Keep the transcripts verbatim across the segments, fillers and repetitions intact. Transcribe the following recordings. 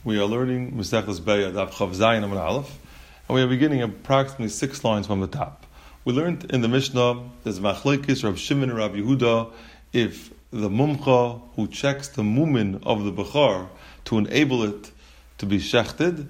We are learning Masechtas Be'ah, Daf Chav Zayin Amud Aleph, and we are beginning approximately six lines from the top. We learned in the Mishnah, there's Machlekes, Rav Shimon and Rav Yehuda, if the mumcha who checks the mumin of the Bechar to enable it to be shechted,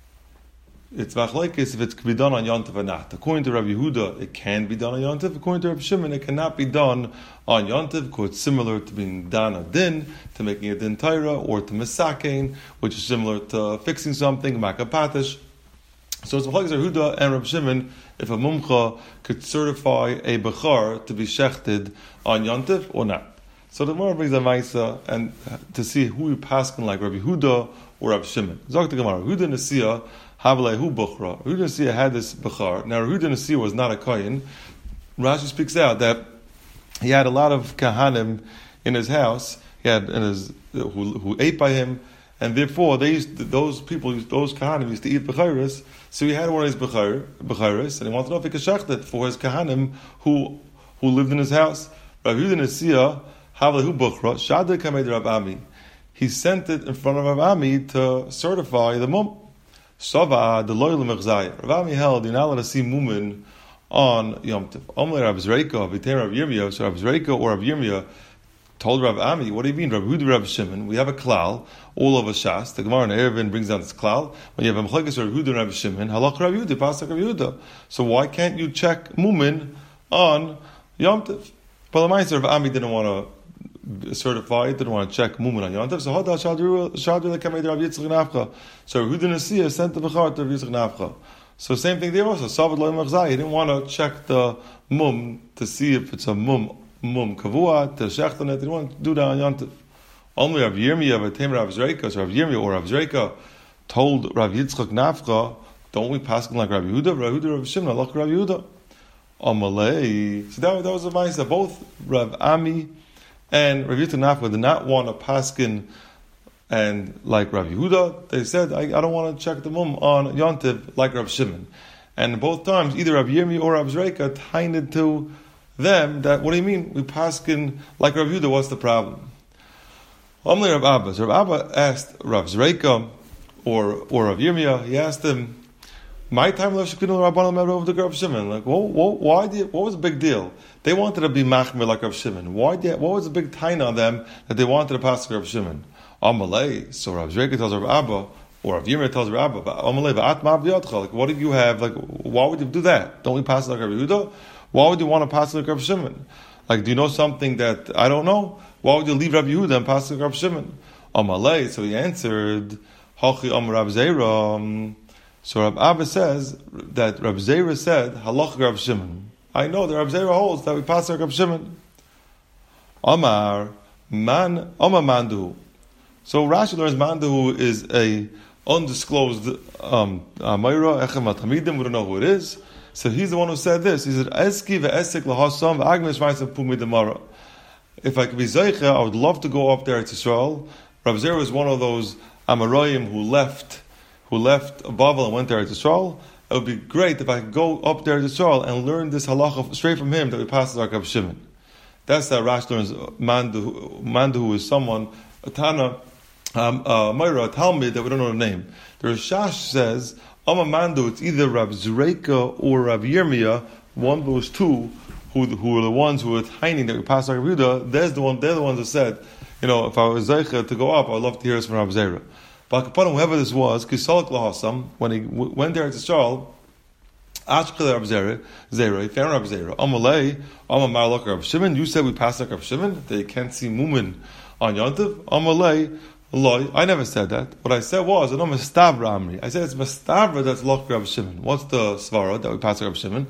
it's Machlekes if it can be done on Yontif or not. According to Rav Yehuda, it can be done on Yontif. According to Rav Shimon, it cannot be done on Yontif because it's similar to being done a din, to making a din Torah, or to misakein, which is similar to fixing something, makapatish. So it's Machlekes Rav Yehuda and Rav Shimon if a mumcha could certify a bechar to be shechted on Yontif or not. So the Gemara brings a Maisa and to see who we paskin like Rav Yehuda or Rav Shimon. Zok the Gemara, Rav Yehuda Nesiya Havalehu Bukhra. Rav Yehuda Nesiya had this bechar. Now Rav Yehuda Nesiya was not a kohen. Rashi speaks out that he had a lot of kahanim in his house. He had in his who, who ate by him, and therefore they used to, those people, those kahanim used to eat becharis. So he had one of his bechar, becharis, and he wanted to know if he could shecht it for his kahanim who who lived in his house. Rav Yehuda Nesiya Havalehu Bukhra Shada Kamed Rav Ami. He sent it in front of Rav Ami to certify the mum. Sava the loyal mechzaya. Rav Ami held you're not allowed to see mumin on Yom Tov. Omle Rav Zreika, V'tein Rav Yirmiyah. So Rav Zreika or Rav Yirmiyah told Rav Ami, what do you mean, Rav Yehuda, Rav Shimon? We have a klal all over Shas. The Gemara in Eruvin brings down this klal. When you have a Machlekes Rav Yehuda and Rav Shimon, halach Rav Yehuda, pasuk Rav Yehuda. So why can't you check mumin on Yom Tov? But the Ma'aser Rav Ami didn't want to certify, didn't want to check mumin on Yom Tov. So Hada Shadru Shadru Lekamei Rav Yitzchak Nafcha. So Rav Yehuda Nesiya sent the bechar to Rav Yitzchak Nafcha. So same thing there also. Savad Lo Machzai. He didn't want to check the mum to see if it's a mum mum kavua to shecht on it. He didn't want to do that on Yom Tov. Only Rav Yirmiyah, V'tein Rav Zreika, so Rav Yirmiyah or Rav Zreika told Rav Yitzchak Nafcha, don't we pass like Rav Yehuda? Rav Yehuda, Rav Shimon, like Rav Yehuda. Amalei. So that, that was a ma'aser. Both Rav Ami and Rav Yitzchak Nafcha did not want to paskin and like Rav Yehuda. They said, I, I don't want to check the mum on Yontiv like Rav Shimon. And both times, either Rav Yirmiyah or Rav Zreika tainted to them that, what do you mean? We paskin like Rav Yehuda, what's the problem? Only Rav Abba. So Rav Abba asked Rav Zreika or, or Rav Yirmiyah, he asked him, my time left Shekhinah Rabbanim over the Rav Shimon. Like, well, why did, what was the big deal? They wanted to be machmir like Rav Shimon. Why did, what was the big taina on them that they wanted to pass Rav Shimon? Amalei. So Rav Zreika tells Rav Abba, or Rav Yirmiyah tells Rav Abba, Amalei, v'at ma'avdiyatcha. Like, what did you have? Like, why would you do that? Don't we pass like Rav Yehuda? Why would you want to pass like Rav Shimon? Like, do you know something that I don't know? Why would you leave Rav Yehuda and pass like Rav Shimon? Amalei. So he answered, Hachi Am Rav Zera. So Rav Abba says that Rav Zera said, halach Rav Shimon. I know that Rav Zera holds that we pass like Rav Shimon. Amar man, Amar mandu. So Rashi learns mandu is a undisclosed um, Mayra Echem Atamidim. We don't know who it is. So he's the one who said this. He said, Eski ve'esek lahasam ve'agnes v'aisam pumi demara. If I could be Zeicha, I would love to go up there to Israel. Rav Zera was one of those Amarayim who left who left Bavel and went there to Israel. It would be great if I could go up there to Israel and learn this halacha straight from him that we pass like Rav Shimon. That's how Rashi learns Mandu, Mandu who is someone, a Tana, um, uh, Myra, a Talmud that we don't know the name. The Rishash says, Amma Mandu, it's either Rav Zreika or Rav Yirmiyah, one of those two, who, who are the ones who are tiny that we pass like Rav Yehuda. There's the one, they're the ones who said, you know, if I was Zeicha to go up, I'd love to hear this from Rav Zera. But whoever this was, Kisalak Lahasam, when he w- went there to Israel, Ashkel Rav Zera, Zera, he found Rav Zera. Amalei, Amar Malak Rav Shimon. You said we pass like Rav Shimon, that you can't see mumin on Yontiv. Amalei, Loi. I never said that. What I said was, I know Mestavra Amri. I said it's Mestavra that's Lach Rav Shimon. What's the svara that we pass like Rav Shimon?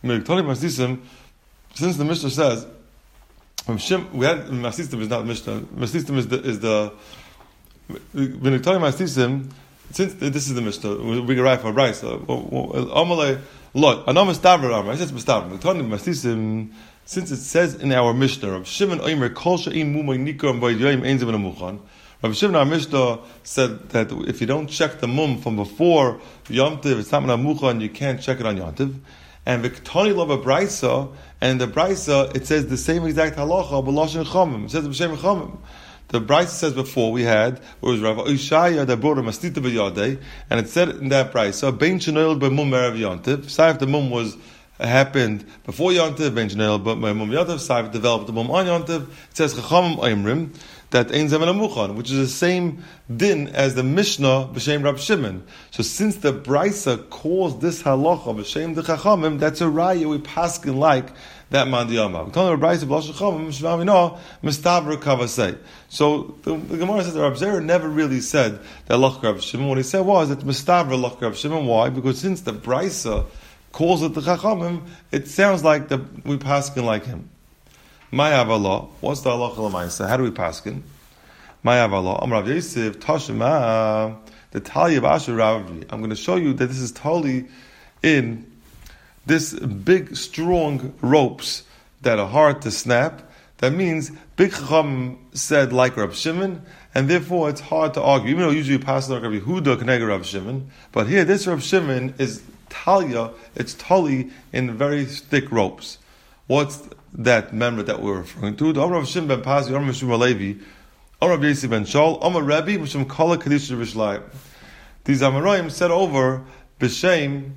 Since the Mishnah says, we had Masisim is not Mishnah. Masisim is the is the when you tell him Masisim, since this is the Mishnah, we can write for Bryce. Amalei, look, I know Mestavra Amri. I said it's Mestavra. Masisim, since it says in our Mishnah, Rav Shimon Omer Kol She'im Mumay Nikar By Yoyim Ein Zevin Amuchan. Rav Shimon, our Mishnah, said that if you don't check the mum from before Yom Tov, it's not Menamuchan, you can't check it on Yom Tov. And Viktani love a Brisa, and in the Brisa, it says the same exact halacha, but Lashon Chamim. It says B'Shem Chamim. The Brisa says before we had, where it was Rav Oishaya that brought a mastita b'yadei, and it said in that Brisa, bein shenoil b'mum erev yontiv, say if the mum was happened before Yontiv, bein shenoil b'mum yontiv, say if it developed the mum on Yontiv, it says chachamim oimrim, that ein zemen amuchan, which is the same din as the Mishnah b'shem Rab Shimon. So since the Brisa calls this halacha b'shem the chachamim, that's a raya we paskin like that man diyama. We call it a Brisa b'shem chachamim shvamino mistavra kavasei. So the, the Gemara says that Rab Zera never really said that halacha Rab Shimon. What he said was that mistavra halacha Rab Shimon. Why? Because since the Brisa calls it the chachamim, it sounds like the, we paskin like him. My avala, what's the halacha l'maisa? How do we paskin? My avala, Amar Rav Yosef, Tashema, the Tali of Asher Ravi. I'm going to show you that this is totally in this big, strong ropes that are hard to snap. That means big chacham said like Rav Shimon, and therefore it's hard to argue. Even though usually you pass like Rav Yehuda connect Rav Shimon, but here this Rav Shimon is Talia. It's totally in very thick ropes. What's that member that we're referring to? The Amar Rav Shimon ben Pazi, Amar Mishum Alevi, Amar Rav Yosef ben Shaul, Amar Rebbe, Mishum Kala Kadisha B'Shlayim. These Amoraim said over B'Shem,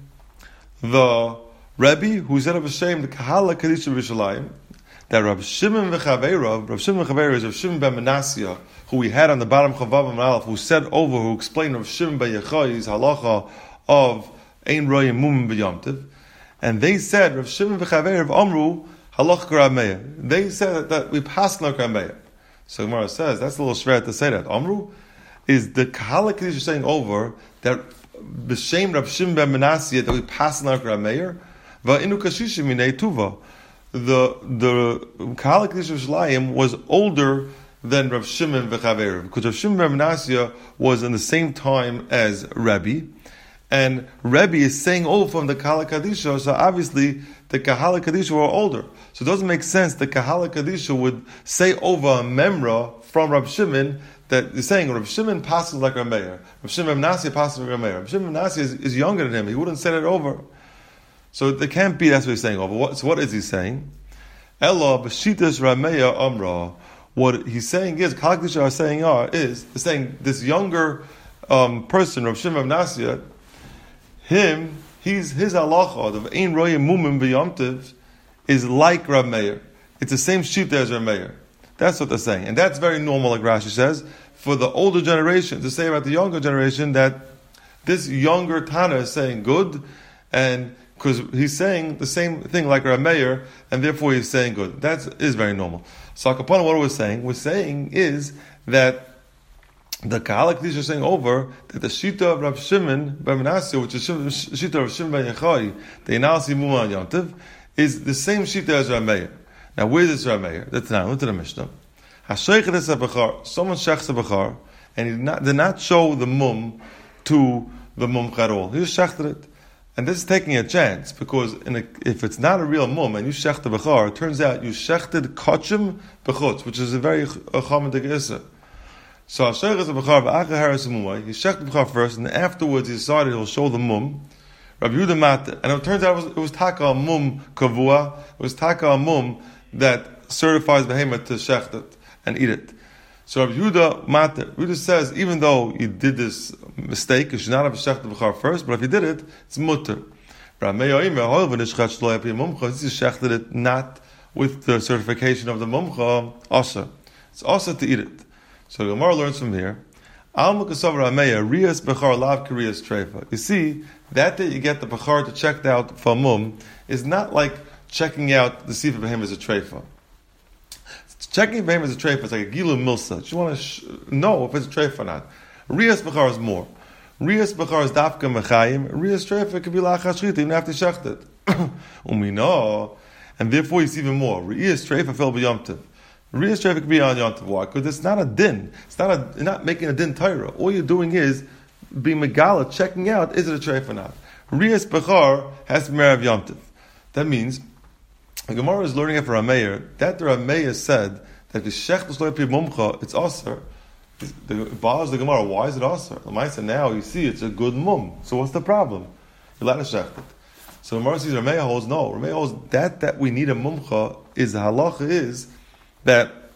the Rebbe, who said of B'Shem, the Kahala Kadisha B'Shlayim, that Rav Shimon v'Chaveirav, Rav Shimon v'Chaveirav is Rav Shimon ben Menasya, who we had on the bottom Chavav and Aleph, who said over, who explained Rav Shimon ben Yechai's halacha of Ein Royim Mumim B'Yomtiv, and they said, Rav Shimon v'Chaveirav Amru, Halach Rameya. They said that we pass like Rameya. So Gemara says that's a little schwer to say that. Amru is the Kahalik is saying over that b'shem Rav Shimon ben Menasya that we pass like Rameya. Va'inu kashishim minei tuva. The the Kahalik Yisraelim was older than Rav Shimon v'Chaveirav because Rav Shimon ben Menasya was in the same time as Rabbi. And Rebbe is saying over from the Kahala Kadisha, so obviously the Kahala Kadisha were older. So it doesn't make sense the Kahala Kadisha would say over a memra from Rav Shimon that is saying Rav Shimon passes like Rameir. Rav Shimon Menasya passes like Rameir. Rav Shimon Menasya is, is younger than him. He wouldn't say that over. So there can't be, that's what he's saying over. What, so what is he saying? Ella b'shitas Rameya Amra. What he's saying is, Kahala Kadisha are saying are, is, is saying this younger um, person, Rav Shimon Menasya, him, he's his halacha of ein royim mumim b'yomtiv is like Rav Meir. It's the same shita as Rav Meir. That's what they're saying, and that's very normal. Like Rashi says, for the older generation to say about the younger generation that this younger Tana is saying good, and because he's saying the same thing like Rav Meir, and therefore he's saying good. That is very normal. So upon what we're saying, we're saying is that the Kahala Kadisha is saying over that the Shita of Rav Shimon ben Menasya, which is the Shita of Shimon ben Yechai, the Inalsi Muma Yontiv, is the same Shita as Rav Meir. Now, where is this Rav Meir? That's now, look to the Mishnah. Hasheichet es ha-bechar, someone shechs a-bechar, and he did not, did not show the mum to the mum at all. He just shechted it. And this is taking a chance, because in a, if it's not a real mum and you shecht the bechar, it turns out you shechted kachim bechutz, which is a very chamadik issa. So Hashem is a bechar v'acha haras mumay. He shech the bechar first, and afterwards he decided he'll show the mum. Rabbi Yehuda Mata, and it turns out it was, it was taka a mum kavua. It was taka a mum that certifies behemoth to shecht it and eat it. So Rabbi Yehuda Mata, Yehuda says even though he did this mistake, he should not have shecht the bechar first, but if he did it, it's mutter. Rabbi Meir Omer, however, this is shechted it not with the certification of the mumcha asa. It's asa to eat it. So the Gemara learns from here, you see, that day you get the Bechar to check out for mum is not like checking out the Sifa Behem as a treifa. Checking Behem as a treifa is like a Gilu Milsa. You want to sh- know if it's a treifa or not. Riyas Bechar is more. Riyas Bechar is Dafka Mechayim. Riyas treifa could be Lachas Shrita, even after shecht it. Umino, and therefore you see even more. Riyas treifa fell b'yomtiv. Riyas treifa could be on Yom Tov. Why? Because it's not a din. It's not a. You're not making a din Torah. All you're doing is being megala, checking out is it a treifa or not. Riyas bechar has to be merav Yom Tov. That means the Gemara is learning it for Rameir. That the Rameir said that the shech l'sloy pi mumcha it's aser. It bothers the Gemara. Why is it aser? The Ma'aser now you see it's a good mum. So what's the problem? You're allowed to shecht it. So the Gemara sees Rameir holds no. Rameir holds that that we need a mumcha is the halacha is that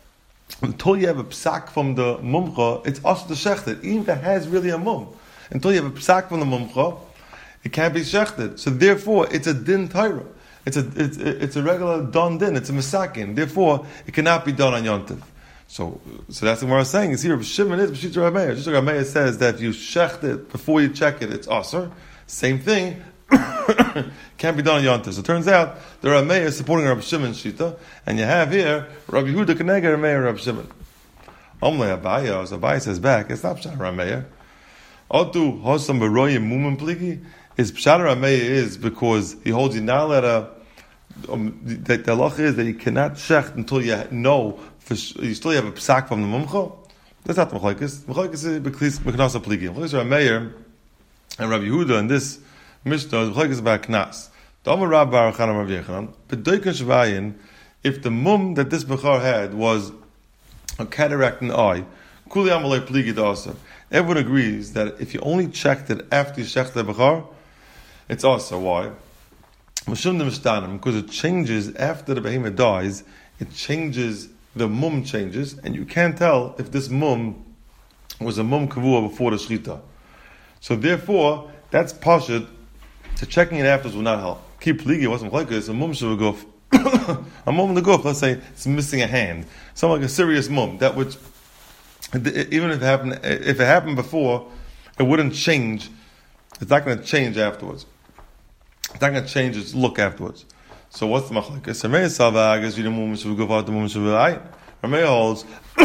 until you have a psak from the mumcha, it's also the shechted, even if it has really a mum. Until you have a psak from the mumcha, it can't be shechted. So therefore, it's a din Torah. It's a it's it's a regular don din. It's a misakin. Therefore, it cannot be done on yontiv. So so that's what we're saying. Is here Shimon is B'shita Rav Meir. B'shita Rav Meir says that if you shecht it before you check it, it's aser. Same thing. Can't be done on yontiv. So it turns out the Rav Meir is supporting Rav Shimon shita, and you have here Rav Yehuda Keneged Rav Meir Rav Shimon. Omle Abaya, as Abaya says back, it's not Pshat Rav Meir. Otu hosam beroyim mumen pligi. His Pshat Rav Meir is because he holds you not let a um, that the halacha is that you cannot shecht until you know for, you still have a psak from the mumcha. That's not the machlokes. Machlokes is because meknasa pligi. Machlokes Rav Meir and Rav Yehuda in this Mishnah is machlokes about knas. The Amar Rav Baruch Hanan Rav Yechanan b'doiken shvayin. If the mum that this bechar had was a cataract in the eye, kuli amalei pligi da'asa. Everyone agrees that if you only checked it after you checked the bechar, it's also why. Because it changes after the behemoth dies, it changes, the mum changes, and you can't tell if this mum was a mum kavua before the shchita. So therefore, that's pashut, to checking it afterwards will not help. Keep pligi, it wasn't like this, a mum shuvaguf. A mum in the guf, let's say it's missing a hand. Something like a serious mum, that which, even if it happened, if it happened before, it wouldn't change. It's not going to change afterwards. It's not going to change its look afterwards. So what's the machlekes? Ramei Savag is the mum shuvaguf the mum shuvai. Ramei holds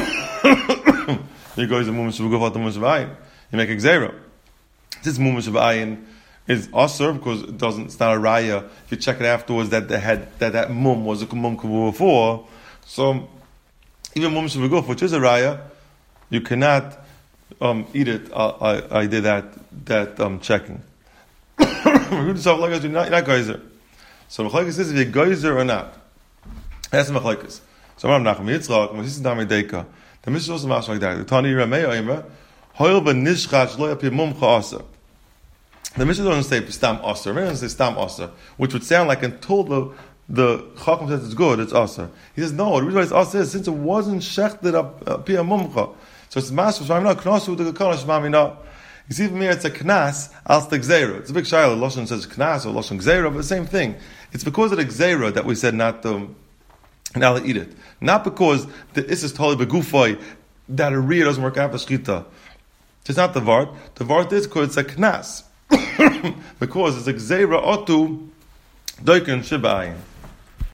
he goes the mum shuvaguf the mum shuvai. You make a gzera. This mum shuvai is also because it doesn't. It's not a raya. If you check it afterwards, that the head that that mum was a mum kavua before. So even mum shuvaguf, which is a raya, you cannot um, eat it. Uh, I, I did that that um, checking. You're not, not geyser. So machlekes is if you're geyser or not. That's the machlekes. So I'm Nachum Yitzchak. This is Dami Deika. The Mishnah also marks like that. The Tani Ramei Omer Hoil b'nishchatz lo yapir mumcha aser. The Mishnah doesn't say stam aser. It doesn't say stam aser, which would sound like until the the Chacham says it's good, it's aser. He says no. The reason why it's aser is since it wasn't shechted up pia mumcha. So it's master. So I'm not knasu the gekanash mamina. You see, for me, it's a knas als the gzeira. It's a big shayla. Lashon says knas or lashon gzeira, but the same thing. It's because of the gzeira that we said not to, not to eat it. Not because the isis totally begufay that a riyah doesn't work out for shchita. It's not the vart. The vart is because it's a knas. Because it's a gzeira otu doiken shibayin.